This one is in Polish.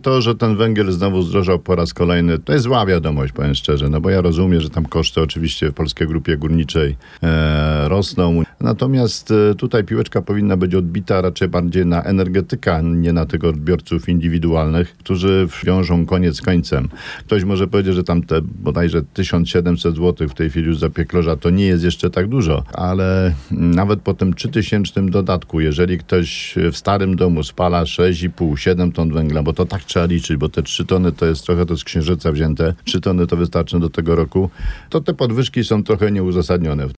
to, że ten węgiel znowu zdrożał po raz kolejny, to jest zła wiadomość, powiem szczerze, no bo ja rozumiem, że tam koszty oczywiście w Polskiej Grupie Górniczej rosną. Natomiast tutaj piłeczka powinna być odbita raczej bardziej na energetyka, nie na tych odbiorców indywidualnych, którzy wiążą koniec z końcem. Ktoś może powiedzieć, że tam te bodajże 1700 zł w tej chwili już za pieklarza to nie jest jeszcze tak dużo, ale nawet po tym 3000 dodatku, jeżeli ktoś w starym domu spala 6,5-7 ton węgla, bo to tak trzeba liczyć, bo te 3 tony to jest trochę to z księżyca wzięte, 3 tony to wystarczy do tego roku, to te podwyżki są trochę nieuzasadnione.